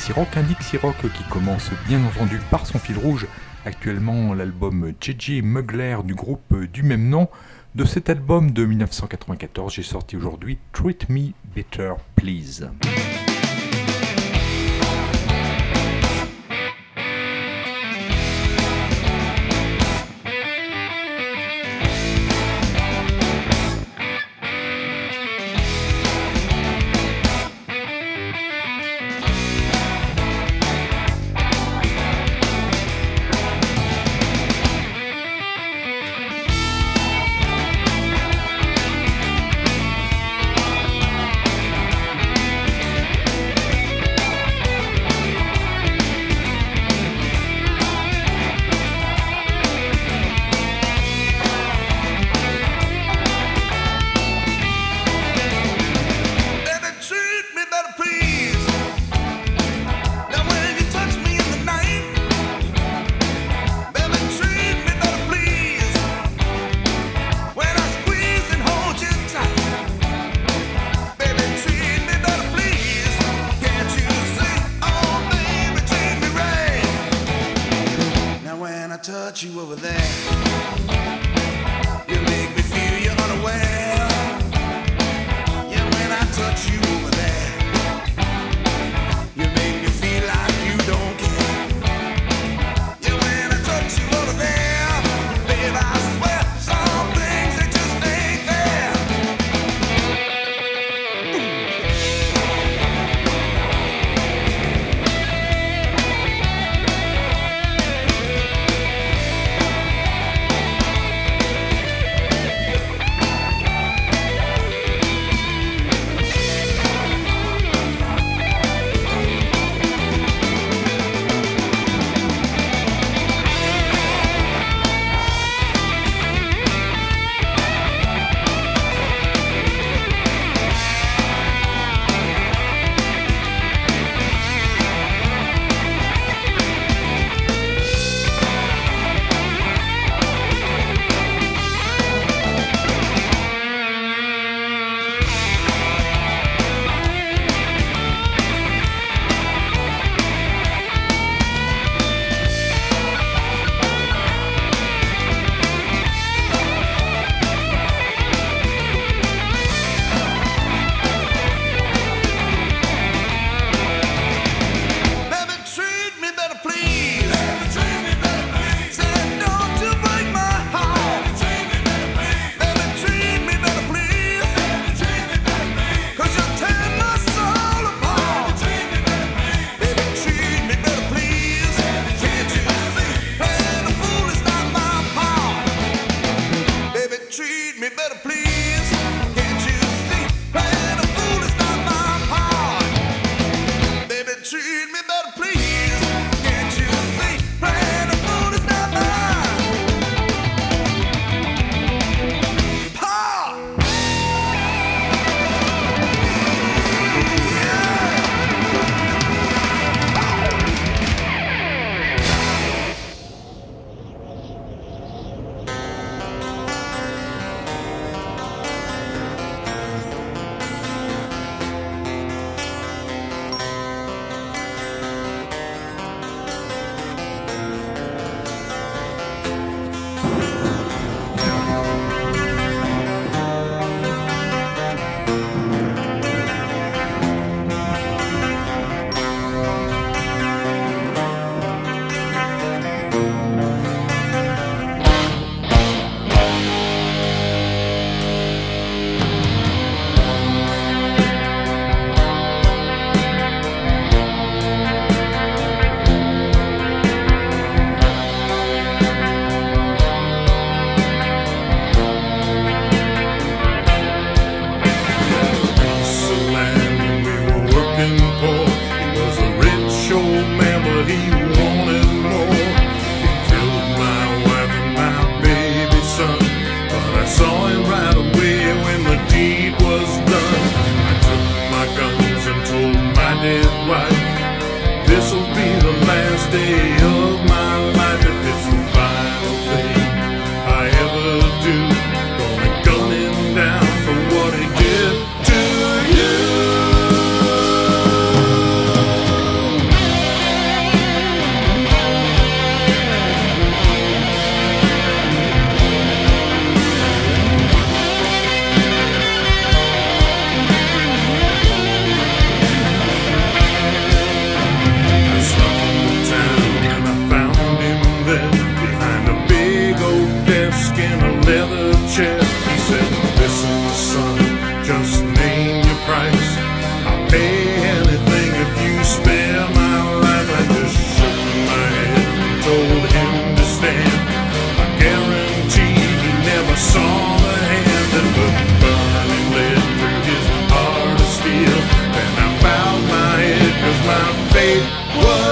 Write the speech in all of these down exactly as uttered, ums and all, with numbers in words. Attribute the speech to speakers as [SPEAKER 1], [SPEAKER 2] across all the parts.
[SPEAKER 1] Dixie Rock, un Dixie Rock qui commence bien entendu par son fil rouge, actuellement l'album J J Mugler du groupe du même nom. De cet album de dix-neuf cent quatre-vingt-quatorze, j'ai sorti aujourd'hui Treat Me Better Please.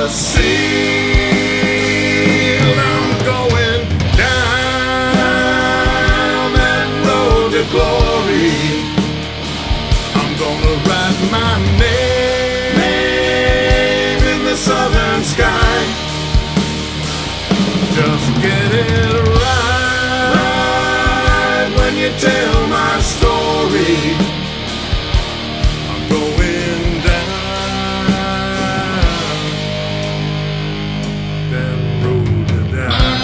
[SPEAKER 2] seal. I'm going down that road to glory. I'm gonna write my name in the southern sky. Just get it right when you tell my story. I'm going down that road to die.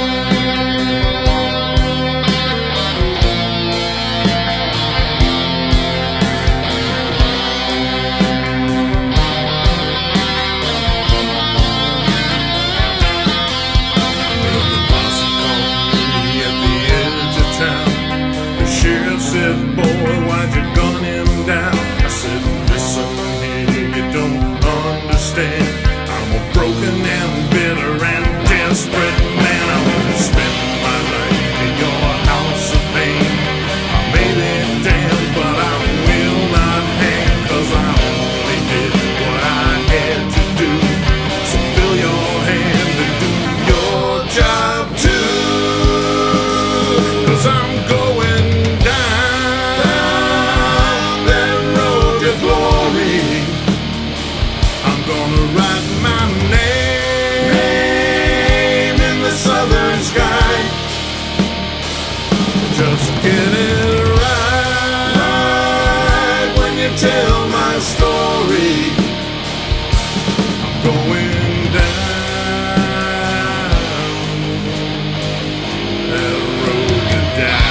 [SPEAKER 2] Said, boy, why'd you gun him down? I said, listen here, you don't understand. I'm a broken and bitter and desperate man. I won't spend my life in your house of pain. I may be damned, but I will not hang, 'cause I only did what I had to do. So fill your hand and do your job too, 'cause I'm going gonna write my name in the southern sky. Just get it right when you tell my story. I'm going down that road to die.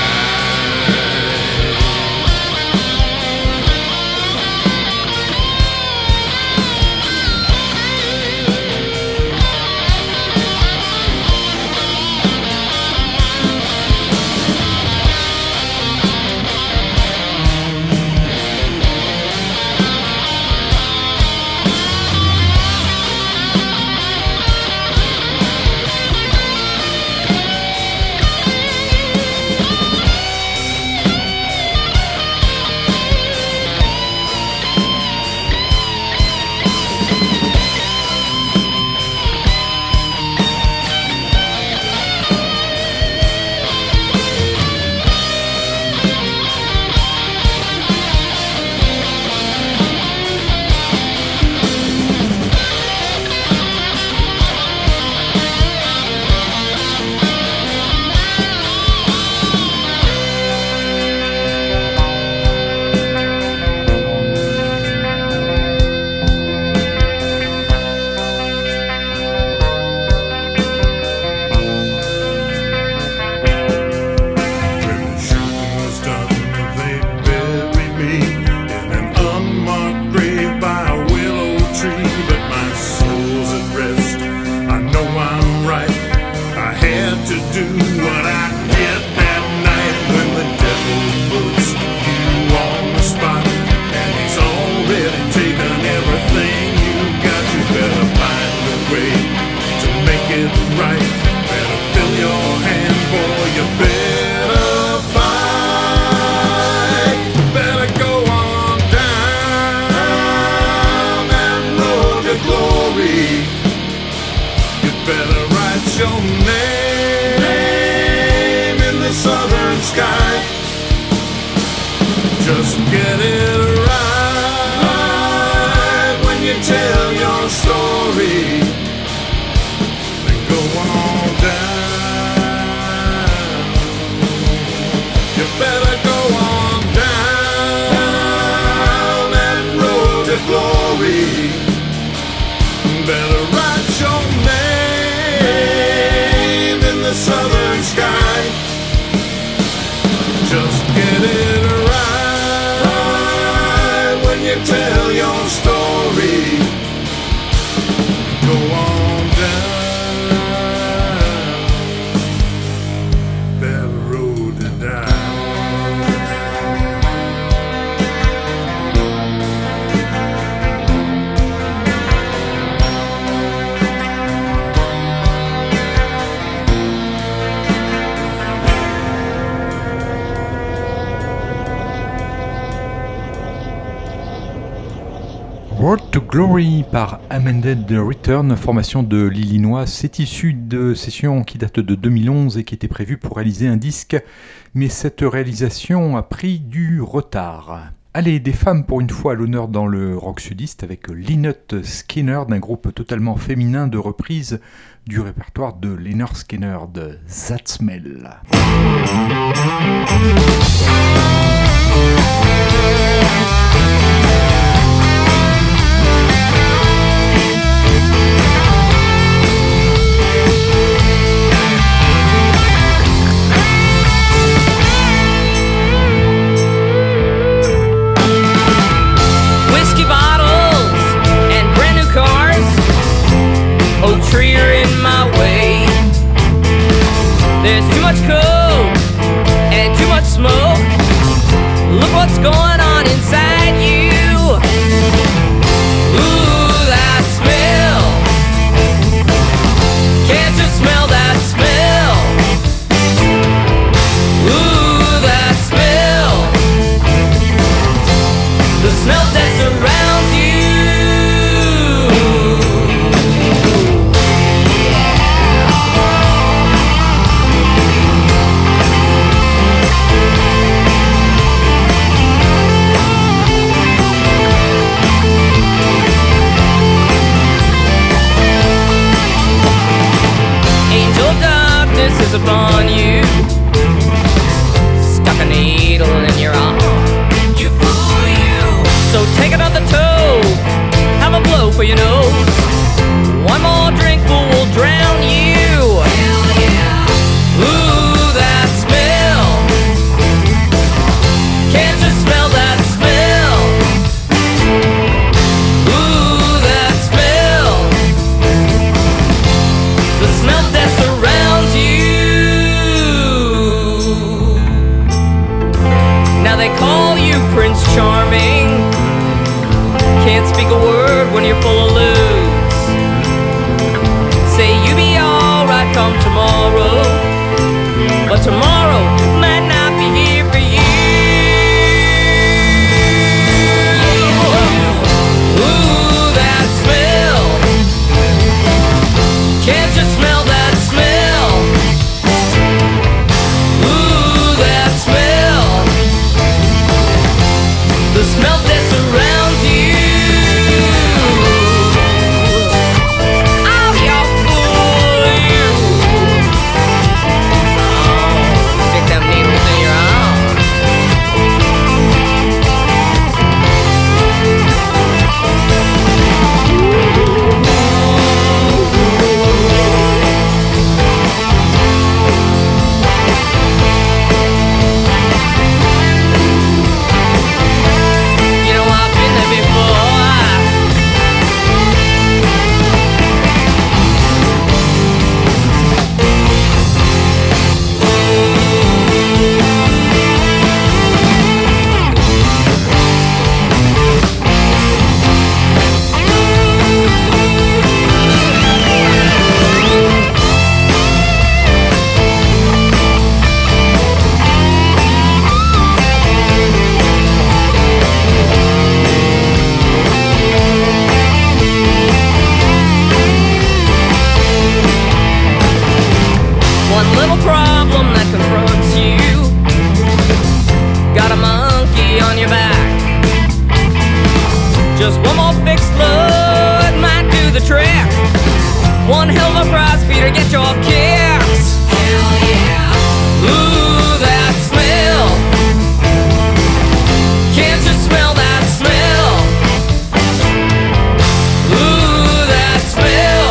[SPEAKER 2] Just get it right when you tell your story. Then go on down. You better go on down that road to glory. Better write your name in the southern sky. Just get it right when you tell your story. Go on down that road to die.
[SPEAKER 1] Road to Glory par Amended Return, formation de l'Illinois. C'est issu de sessions qui datent de deux mille onze et qui étaient prévues pour réaliser un disque, mais cette réalisation a pris du retard. Allez, des femmes pour une fois à l'honneur dans le rock sudiste avec Lynyrd Skynyrd, un groupe totalement féminin de reprise du répertoire de Lynyrd Skynyrd, That Smell.
[SPEAKER 3] Tree are in my way. There's too much coke and too much smoke. Look what's going on inside you. Ooh, that smell. Can't you smell that smell? Ooh, that smell. The smell that surrounds you. Is upon you, stuck a needle in your arm. You fool you. So take another toe, have a blow for your nose. One more drink will drown you. Hell yeah. Ooh, that smell. Can't you smell that smell? Ooh, that smell. The smell that surrounds you. They call you Prince Charming. Can't speak a word when you're full of lewd. Say you be alright come tomorrow, but tomorrow might not be here for you. Ooh, that smell. Can't you smell that smell? Ooh, that smell. The smell that surrounds you. Oh, you fool, you. Oh, stick them needles in your arm. One hell of a prize, Peter, get your kicks. Hell yeah. Ooh, that smell. Can't you smell that smell? Ooh, that smell.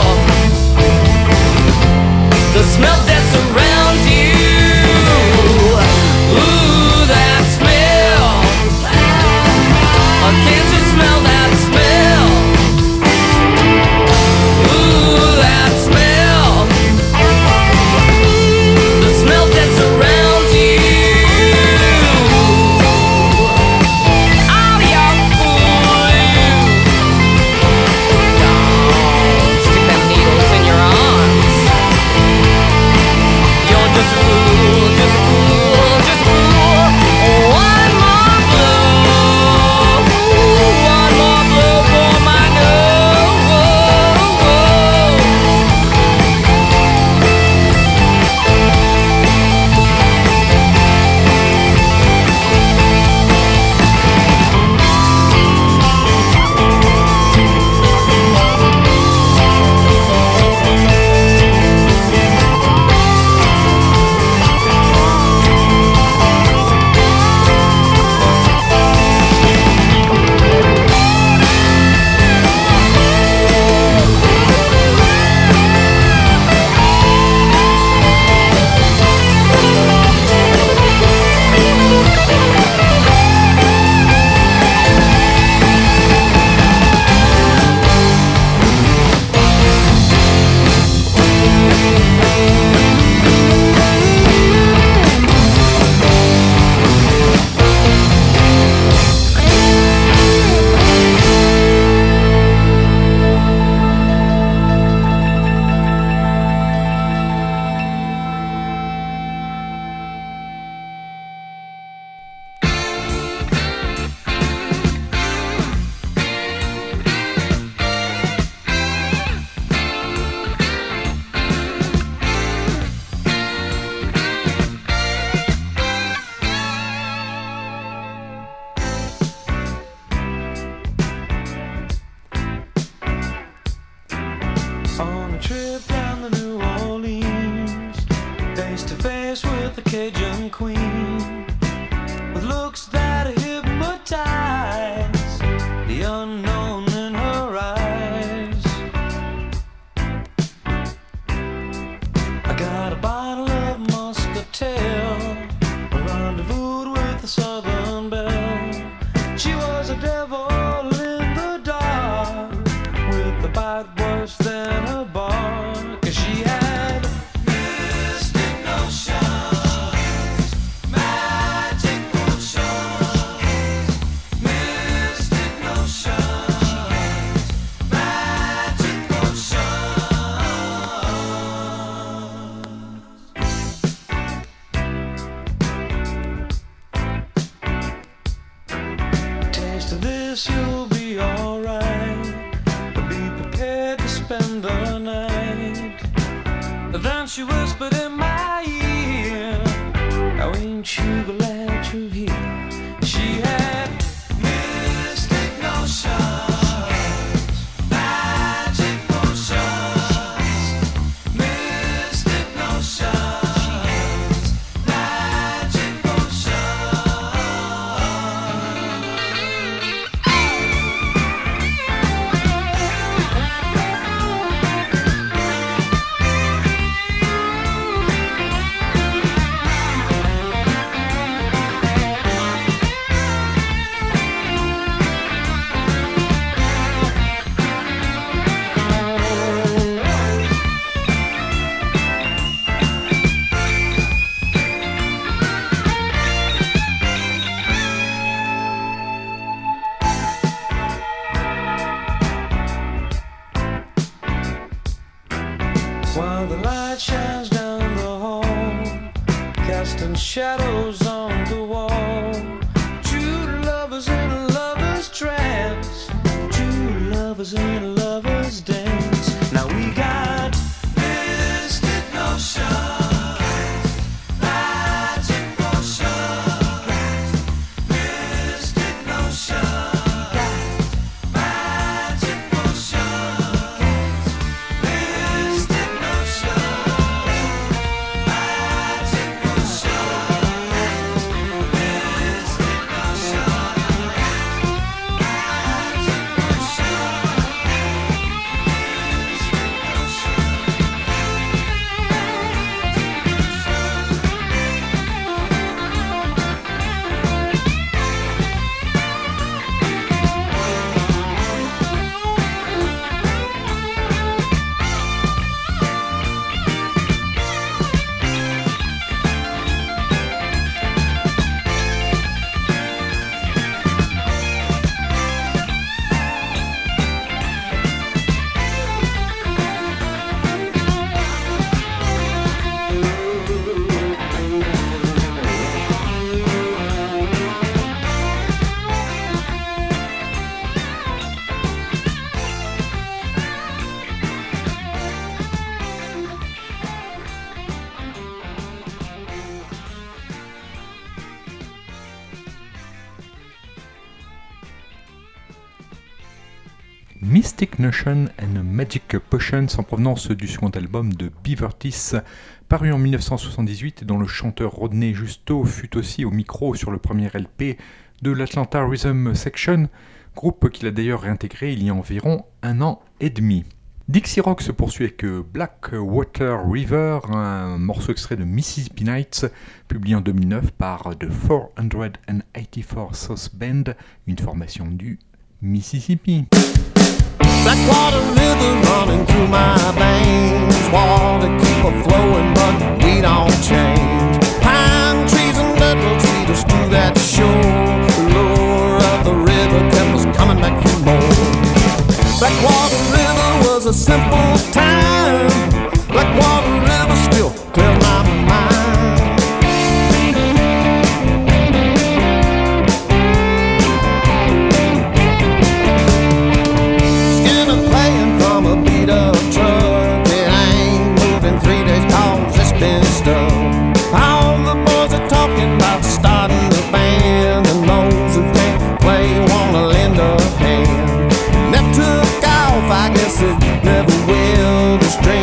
[SPEAKER 3] The smell that surrounds you. Ooh, that smell. Oh, can't you smell that smell? Ooh, that smell.
[SPEAKER 4] a trip down to New Orleans, face to face with the Cajun queen, with looks that hypnotize the unknown in her eyes. I got a bottle of muscatel, rendezvoused with the Southern Belle. She was a devil in the dark, with a bite worse than a bar, 'cause she had mystic notions, magic potions, mystic notions, magic potions. Taste of this, you'll be alright, but be prepared to spend the night. Then she whispered in my ear, now ain't you glad you're here? She had mystic notions, magic potions, mystic notions, magic potions. While the light shines down the hall, casting shadows on the wall, two lovers in a lover's trance, two lovers in a lover's dance. Now we got mystic notions, magic potions, mystic notions, magic potions, mystic
[SPEAKER 1] Mystic Notion and Magic Potions en provenance du second album de Beaver Teeth, paru en mille neuf cent soixante-dix-huit, dont le chanteur Rodney Justo fut aussi au micro sur le premier L P de l'Atlanta Rhythm Section, groupe qu'il a d'ailleurs réintégré il y a environ un an et demi. Dixie Rock se poursuit avec Blackwater River, un morceau extrait de Mississippi Nights, publié en deux mille neuf par The four hundred eighty-four South Band, une formation du Mississippi.
[SPEAKER 5] Blackwater River running through my veins, water keep a flowing but we don't change. Pine trees and myrtle cedars to that shore, the lure of the river kept us coming back for more. Blackwater River was a simple time, Blackwater River still clear my mind. All the boys are talking about starting a band, and those who can't play wanna lend a hand. And that took off, I guess it never will. The straight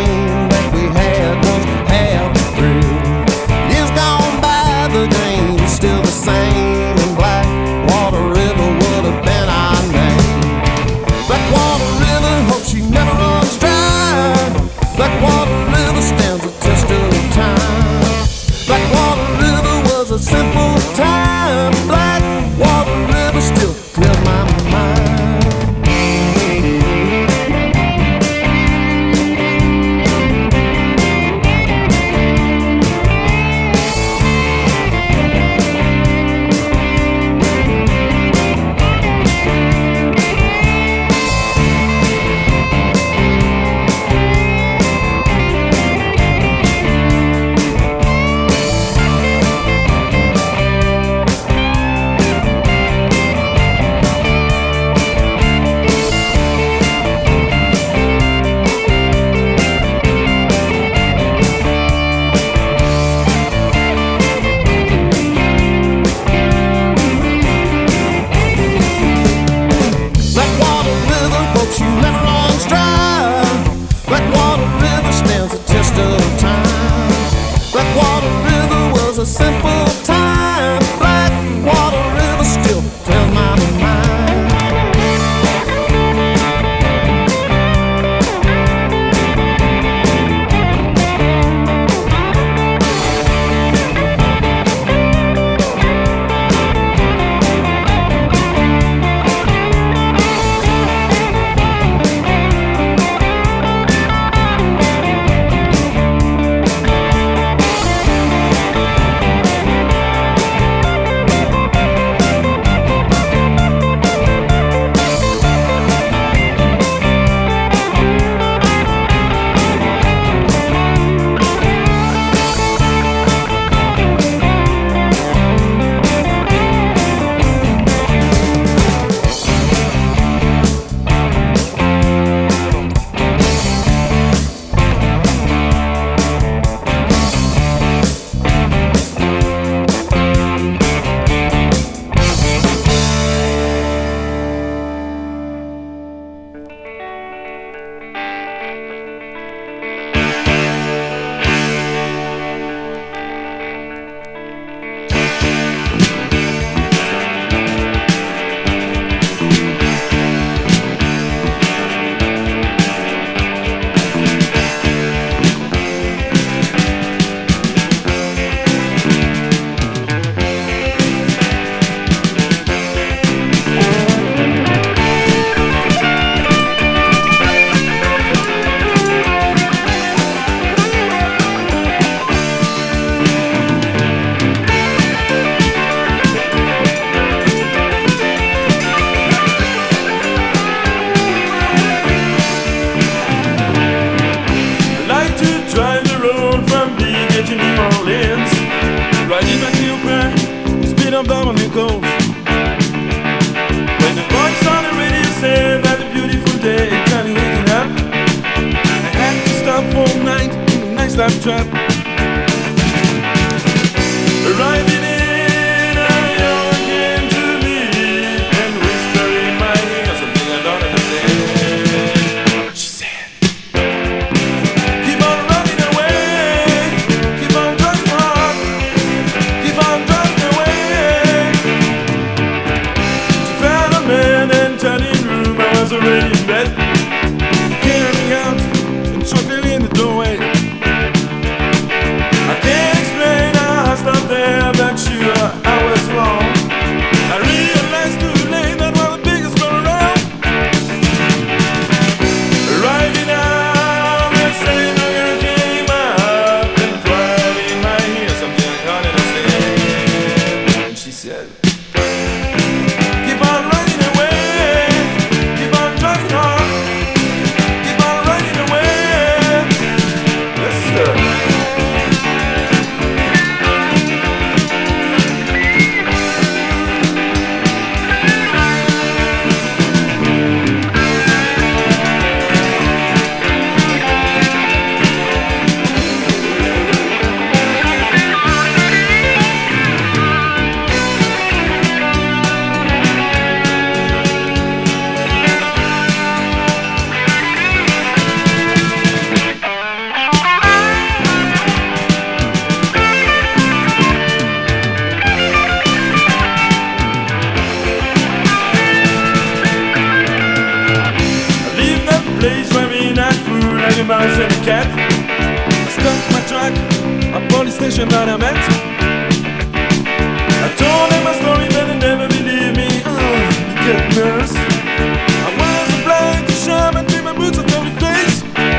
[SPEAKER 6] stop trap. Arriving in a young came to me and whisper in my ear something I don't understand. She said, keep on running away, keep on driving hard, keep on driving away. She found a man and turning room, I was already in bed. Carried me out and chucked it in the doorway. I can't explain how I stopped there, but sure I was wrong. I realized too late that was the biggest one around. Arriving out, the same girl came up and cried in my ear something I can't understand. And she said, keep on running away, keep on driving hard, keep on running away. Yes, sir. A mouse and a cat. I stopped my truck at police station that I met. I told them my story but they never believed me. Oh, you get nervous. I was obliged to shove and take my boots and tell me face.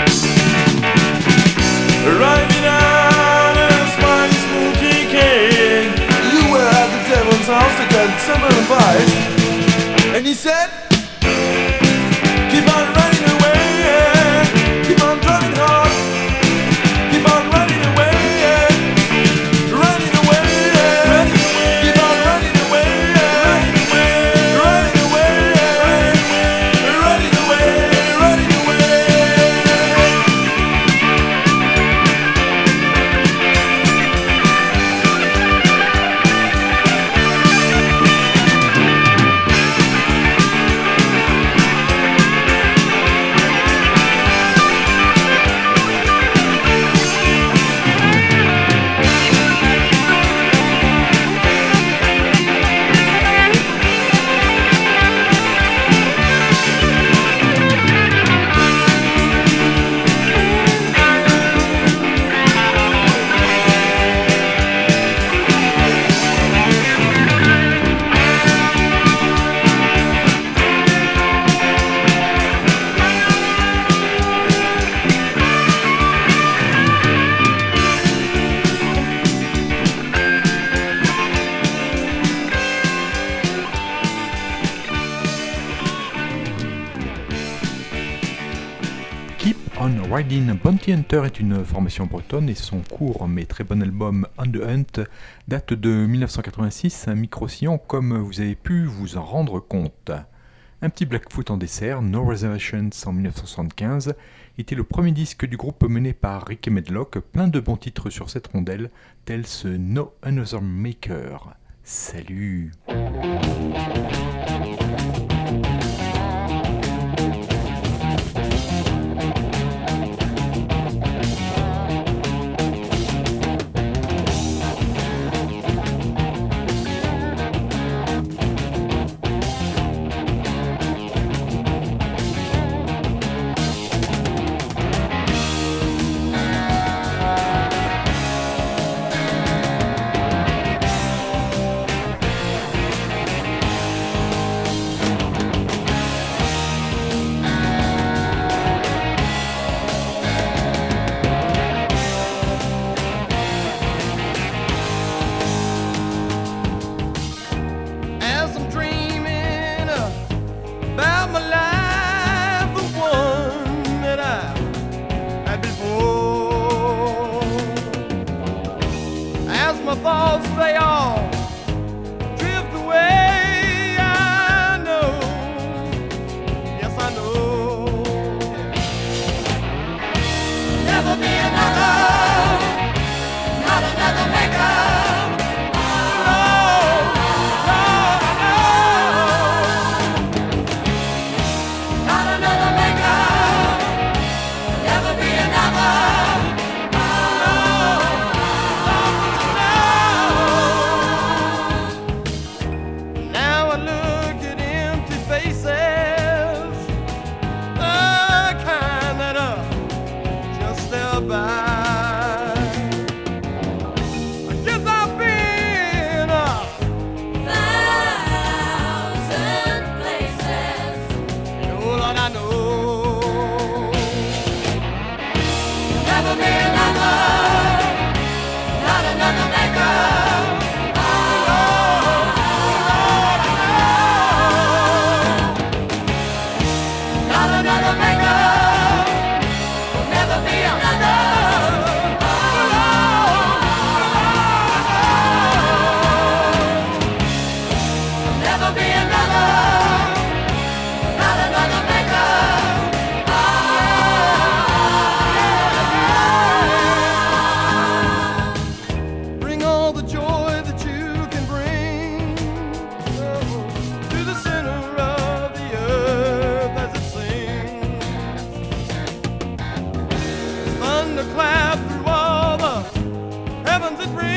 [SPEAKER 6] Arriving out a smiley smoky king. You were at the devil's house to get some advice. And he said, keep on running away, keep on driving hard, keep on running away, running away, running away, keep on running away, running away, running away, running away, running away.
[SPEAKER 1] Riding Bounty Hunter est une formation bretonne et son court mais très bon album On the Hunt date de dix-neuf cent quatre-vingt-six, un micro-sillon comme vous avez pu vous en rendre compte. Un petit Blackfoot en dessert, No Reservations en dix-neuf cent soixante-quinze, était le premier disque du groupe mené par Rick Medlock, plein de bons titres sur cette rondelle, tels ce No Another Maker. Salut!
[SPEAKER 5] thoughts they all drift away. I know, yes I know. Never be another.
[SPEAKER 6] thunderclap through all the heavens it rings.